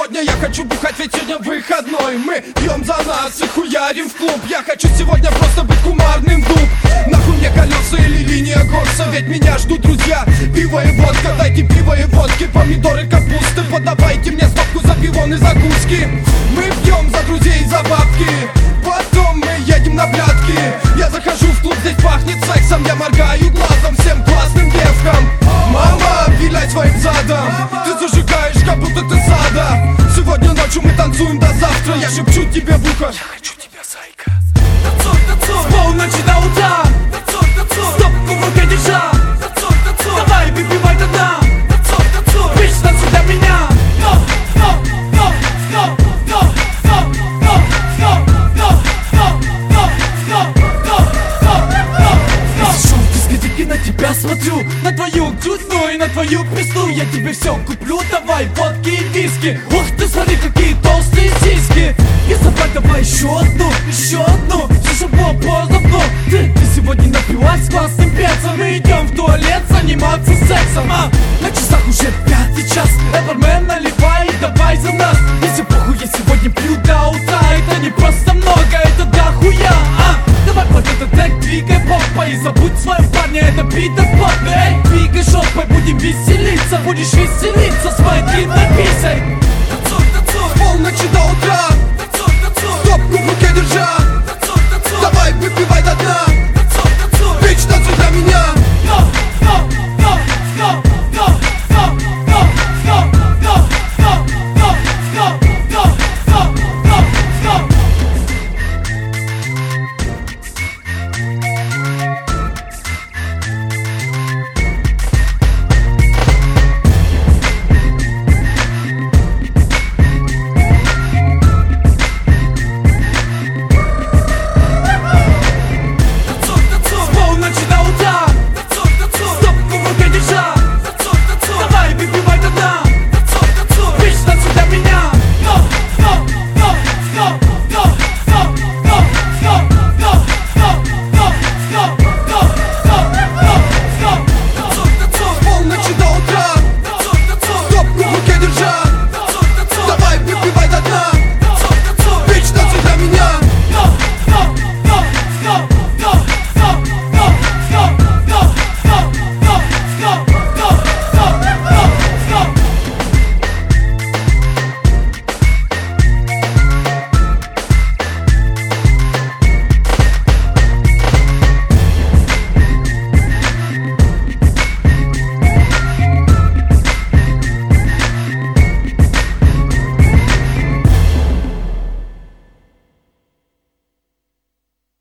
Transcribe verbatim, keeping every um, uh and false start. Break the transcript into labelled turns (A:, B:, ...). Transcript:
A: Сегодня я хочу бухать, ведь сегодня выходной. Мы пьем за нас и хуярим в клуб. Я хочу сегодня просто быть кумарным дуб. Нахуй мне колеса или линия горса, ведь меня ждут друзья. Пиво и водка, дайте пиво и водки. Помидоры, капусты, подавайте мне стопку за пивон и закуски. Мы пьем за друзей и за бабки. Потом мы едем на блядки. Я захожу в клуб, здесь пахнет сексом. Я моргаю глазом всем классным девкам. Мама, виляй своим задом. Ты зажигаешь, как будто ты сада. Сегодня ночью мы танцуем до завтра. Я шепчу тебе в ухо: я хочу тебя, зайка.
B: Танцуй, танцуй, с полуночи до утра. Танцуй, танцуй, стопку в руке держа. Танцуй, танцуй, давай выпивай до дна. Танцуй, танцуй, бич, танцуй для меня. Но, но, но, но, но, но, но, но, но, но, но, но, но, но. Шел в дискотеке, на тебя смотрю, на твою грудную и на твою пизду. Я тебе все куплю, давай водки и виски. Ух ты, смотри, какие толстые сиськи. И забрать давай еще одну, еще одну. Все было позавно. Ты, ты сегодня напилась с классным перцем. Мы идем в туалет заниматься сексом. А на часах уже пятый час. Эй, бармен, наливай, давай за нас. Если похуй, я сегодня пью до утра. Это не просто много, это дохуя. А, давай под этот трек двигай попой. И забудь своего парня, это битер потный. Эй, двигай жопой, будем веселиться. Будешь веселиться с моей длинной писей.